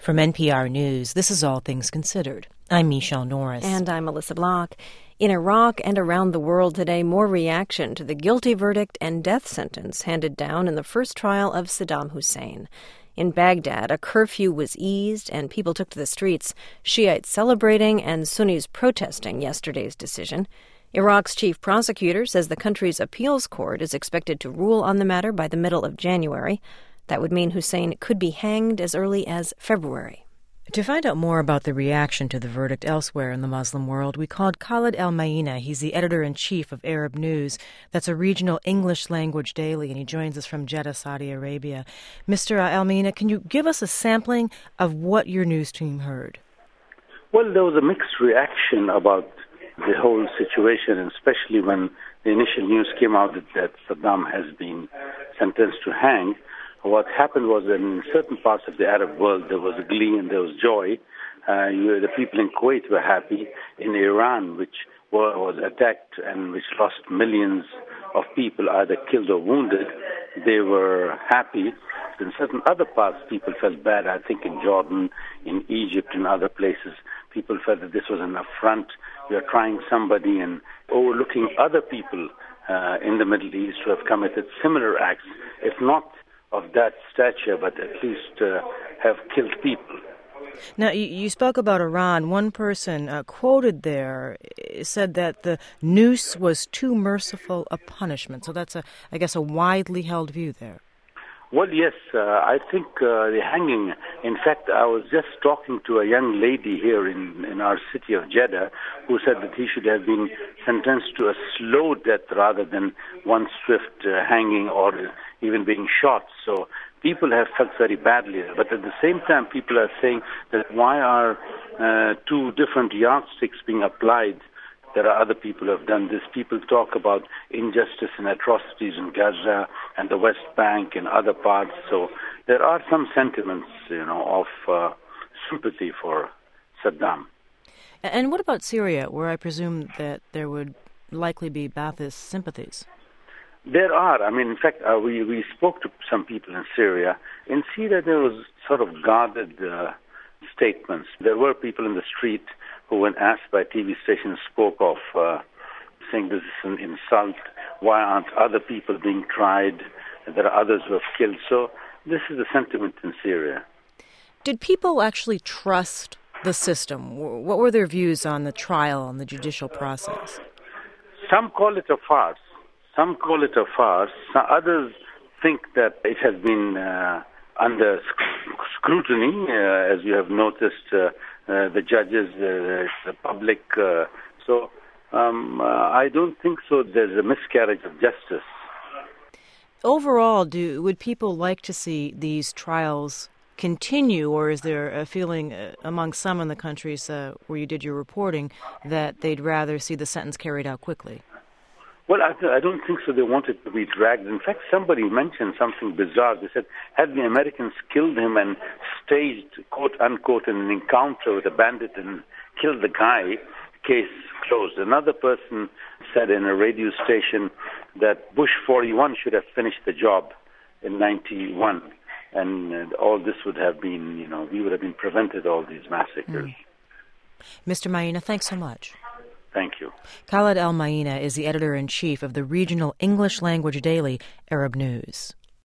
From NPR News, this is All Things Considered. I'm Michelle Norris. And I'm Melissa Block. In Iraq and around the world today, more reaction to the guilty verdict and death sentence handed down in the first trial of Saddam Hussein. In Baghdad, a curfew was eased and people took to the streets, Shiites celebrating and Sunnis protesting yesterday's decision. Iraq's chief prosecutor says the country's appeals court is expected to rule on the matter by the middle of January. That would mean Hussein could be hanged as early as February. To find out more about the reaction to the verdict elsewhere in the Muslim world, we called Khaled El-Mayina. He's the editor-in-chief of Arab News. That's a regional English-language daily, and he joins us from Jeddah, Saudi Arabia. Mr. El-Mayina, can you give us a sampling of what your news team heard? Well, there was a mixed reaction about the whole situation, and especially when the initial news came out that Saddam has been sentenced to hang. What happened was that in certain parts of the Arab world there was glee and there was joy. The people in Kuwait were happy. In Iran, which was attacked and which lost millions of people, either killed or wounded, they were happy. In certain other parts, people felt bad. I think in Jordan, in Egypt, and other places, people felt that this was an affront. We are trying somebody and overlooking other people in the Middle East who have committed similar acts, if not of that stature, but at least have killed people. Now, you spoke about Iran. One person quoted there said that the noose was too merciful a punishment. So that's, I guess, a widely held view there. Well, yes, I think the hanging, in fact, I was just talking to a young lady here in our city of Jeddah who said that he should have been sentenced to a slow death rather than one swift hanging or even being shot. So people have felt very badly. But at the same time, people are saying that why are two different yardsticks being applied? There are other people who have done this. People talk about injustice and atrocities in Gaza and the West Bank and other parts. So there are some sentiments, of sympathy for Saddam. And what about Syria, where I presume that there would likely be Ba'athist sympathies? There are. I mean, in fact, we spoke to some people in Syria. In Syria, there was sort of guarded statements. There were people in the street who, when asked by TV stations, spoke of saying this is an insult. Why aren't other people being tried? There are others who have killed. So this is the sentiment in Syria. Did people actually trust the system? What were their views on the trial and the judicial process? Some call it a farce. Some call it a farce. Others think that it has been under scrutiny, as you have noticed, the judges, the public. So I don't think so. There's a miscarriage of justice. Overall, would people like to see these trials continue, or is there a feeling among some in the countries where you did your reporting that they'd rather see the sentence carried out quickly? Well, I don't think so. They want it to be dragged. In fact, somebody mentioned something bizarre. They said, had the Americans killed him and staged, quote unquote, an encounter with a bandit and killed the guy, case closed. Another person said in a radio station that Bush 41 should have finished the job in 91. And all this would have been, we would have been prevented all these massacres. Mr. Mayina, thanks so much. Thank you. Khaled El-Mayina is the editor-in-chief of the regional English-language daily Arab News.